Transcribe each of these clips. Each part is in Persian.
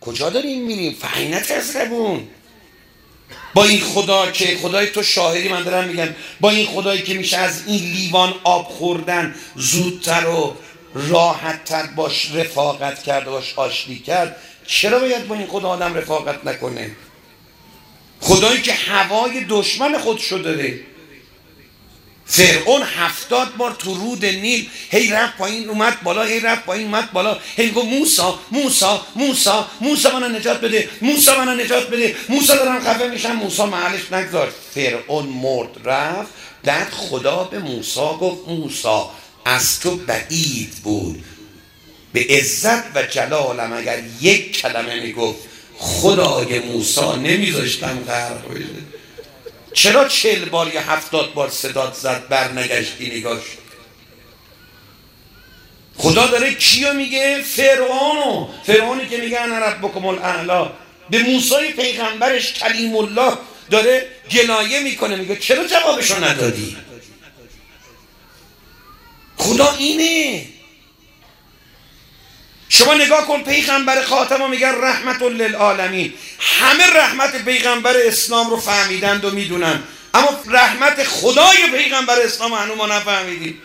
کجا داریم میریم؟ فعینت از ربون. با این خدا که خدای تو شاهدی، من دارم میگم، با این خدایی که میشه از این لیوان آب خوردن زودتر و راحتتر باش رفاقت کرد و باش آشتی کرد، چرا باید با این خدا آدم رفاقت نکنه؟ خدایی که هوای دشمن خودشو داره. فرعون 70 بار تو رود نیل هی رفت پایین اومد بالا، هی رفت پایین اومد بالا، هی گفت موسی موسی موسی موسی منو نجات بده، موسی منو نجات بده، موسی دارن خفه میشن، موسی محلش نگذاشت. فرعون مرد رفت. بعد خدا به موسی گفت موسی از تو بعید بود، به عزت و جلالم اگر یک کلمه میگفت خدای موسی نمیذاشتم غرق بشه. چرا 40 بار یا 70 بار صدات زد برنگشتی نگاش؟ خدا داره کیو میگه؟ فرعونی که میگه انا ربکم الاعلی. به موسی پیغمبرش کلیم الله داره گلایه میکنه، میگه چرا جوابشو ندادی؟ خدا اینه. شما نگاه کن، پیغمبر خاتم میگن رحمت للعالمین. همه رحمت پیغمبر اسلام رو فهمیدند و میدونن، اما رحمت خدای پیغمبر اسلام هنوز ما نفهمیدیم.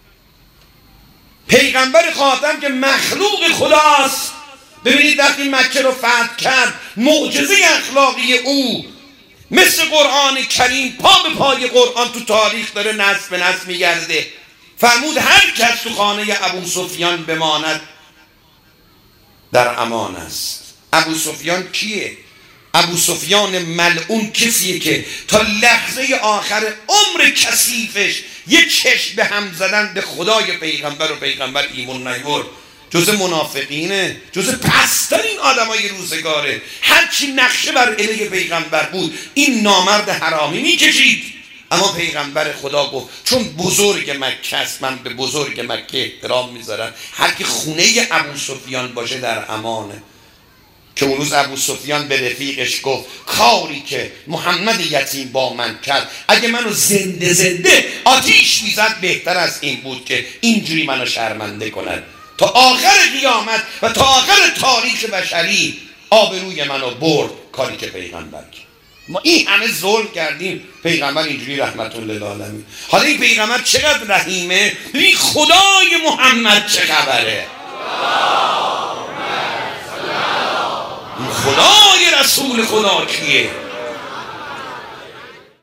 پیغمبر خاتم که مخلوق خداست، ببینید وقتی مکه رو فتح کرد، معجزه اخلاقی او مثل قرآن کریم پا به پای قرآن تو تاریخ داره نسل به نسل میگرده. فرمود هر کس تو خانه ابو سفیان بماند در امان است. ابو سفیان کیه؟ ابو سفیان ملعون کسیه که تا لحظه آخر عمر کثیفش یه چشم به هم زدن به خدای پیغمبر و پیغمبر ایمون نیورد. جز منافقینه، جز پسترین آدمای روزگاره. هرچی نقشه بر علیه پیغمبر بود این نامرد حرامی میکشید. اما پیغمبر خدا گفت چون بزرگ مکه است، من به بزرگ مکه احترام میذارم، هر کی خونه ابو سفیان باشه در امانه. که اون روز ابو سفیان به رفیقش گفت کاری که محمد یتیم با من کرد، اگه منو زنده آتیش میزد بهتر از این بود که اینجوری منو شرمنده کند. تا آخر قیامت و تا آخر تاریخ بشری آبروی منو برد کاری که پیغمبر کرد. ما این همه ظلم کردیم، پیغمبر اینجوری رحمت للعالمین. حالا این پیغمبر چقدر رحیمه، این خدای محمد چه خبره؟ این خدای رسول خدا کیه؟